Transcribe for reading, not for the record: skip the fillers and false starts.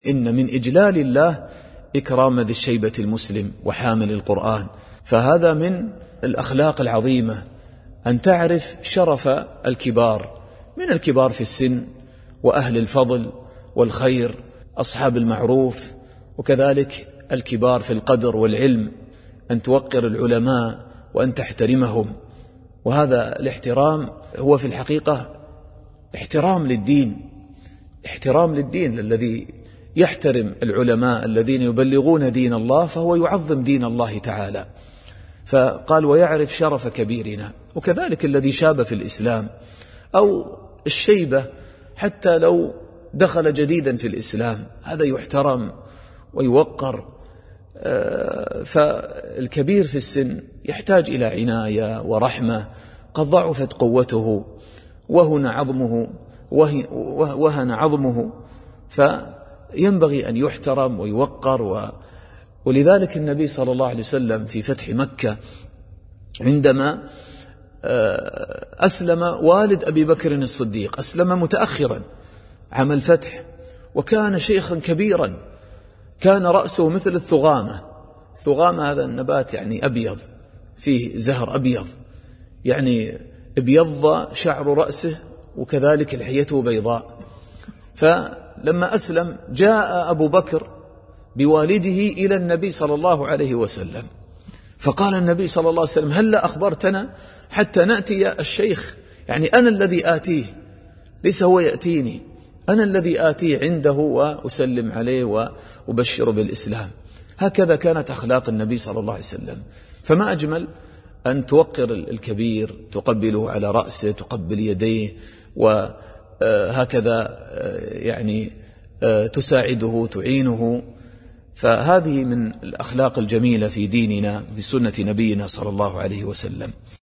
إن من إجلال الله إكرام ذي الشيبة المسلم وحامل القرآن. فهذا من الأخلاق العظيمة أن تعرف شرف الكبار، من الكبار في السن وأهل الفضل والخير أصحاب المعروف، وكذلك الكبار في القدر والعلم، أن توقر العلماء وأن تحترمهم. وهذا الاحترام هو في الحقيقة احترام للدين، احترام للدين. الذي يحترم العلماء الذين يبلغون دين الله فهو يعظم دين الله تعالى. فقال ويعرف شرف كبيرنا. وكذلك الذي شاب في الإسلام أو الشيبة حتى لو دخل جديدا في الإسلام هذا يحترم ويوقر. فالكبير في السن يحتاج إلى عناية ورحمة، قد ضعفت قوته وهن عظمه، فينبغي أن يحترم ويوقر. ولذلك النبي صلى الله عليه وسلم في فتح مكة عندما أسلم والد أبي بكر الصديق، أسلم متأخرا عام الفتح، وكان شيخا كبيرا، كان رأسه مثل الثغامة. الثغامة هذا النبات يعني أبيض، فيه زهر أبيض، يعني ابيض شعر رأسه وكذلك لحيته بيضاء. فلما أسلم جاء أبو بكر بوالده إلى النبي صلى الله عليه وسلم، فقال النبي صلى الله عليه وسلم هل أخبرتنا حتى نأتي الشيخ؟ يعني أنا الذي آتيه، ليس هو يأتيني، أنا الذي آتيه عنده وأسلم عليه وأبشر بالإسلام. هكذا كانت أخلاق النبي صلى الله عليه وسلم. فما أجمل أن توقر الكبير، تقبله على رأسه، تقبل يديه، وهكذا يعني تساعده تعينه. فهذه من الأخلاق الجميلة في ديننا، في سنة نبينا صلى الله عليه وسلم.